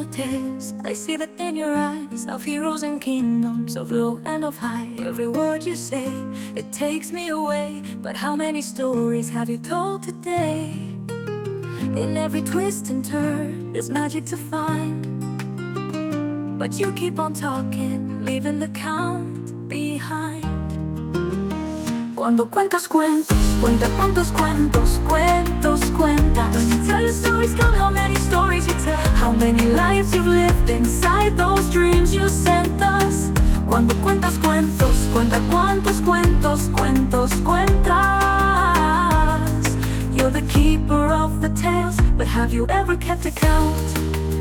tales. I see that in your eyes of heroes and kingdoms, of low and of high. Every word you say, it takes me away. But how many stories have you told today? In every twist and turn, there's magic to find. But you keep on talking, leaving the count behind. Cuando cuentas cuentos, cuenta cuántos cuentos, cuentos cuenta. When you tell your stories, count how many stories you tell. How many lives you've lived inside those dreams you sent us. Cuando cuentas cuentos, cuenta cuántos cuentos, cuentos cuentas. You're the keeper of the tales, but have you ever kept a count?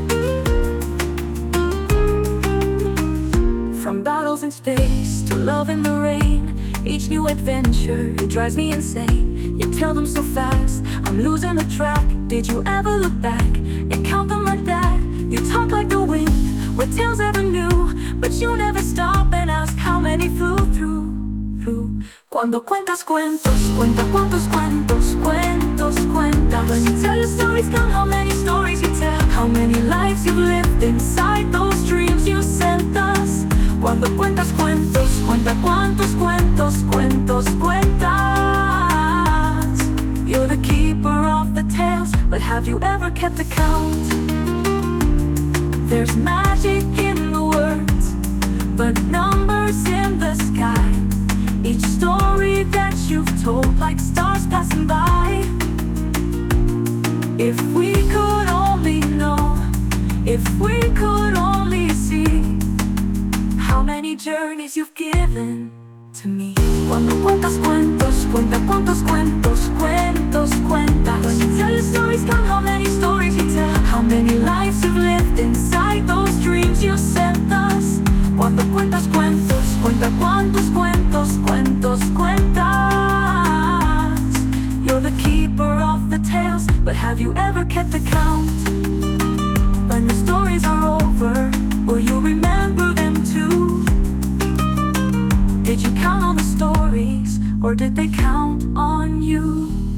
From battles in space to love in the rain, each new adventure, it drives me insane. You tell them so fast, I'm losing the track. Did you ever look back and count them like that? You talk like the wind, where tales ever new. But you never stop and ask how many flew through. Cuando cuentas cuentos, cuenta cuántos cuentos, cuentos cuenta. When you tell your stories, count how many stories you tell. How many lives you've lived inside those dreams you sent us. Cuando cuentas cuentos, cuenta cuántos cuentos, cuentos cuentas. You're the keeper of the tales, but have you ever kept a count? There's magic in the words, but numbers in the sky. Each story that you've told, like stars passing by. If we could only know, if we could only see how many journeys you've given to me. Cuando cuentas cuentos, cuenta cuántos cuentos, cuentos cuenta. When you tell your stories, count how many stories you tell. How many lives you've lived inside those dreams you sent us. Cuando cuentas cuentos, cuenta cuántos cuentos, cuentos cuentas. You're the keeper of the tales, but have you ever kept a count? When the stories are over, will you remember them too? Did you count on the stories, or did they count on you?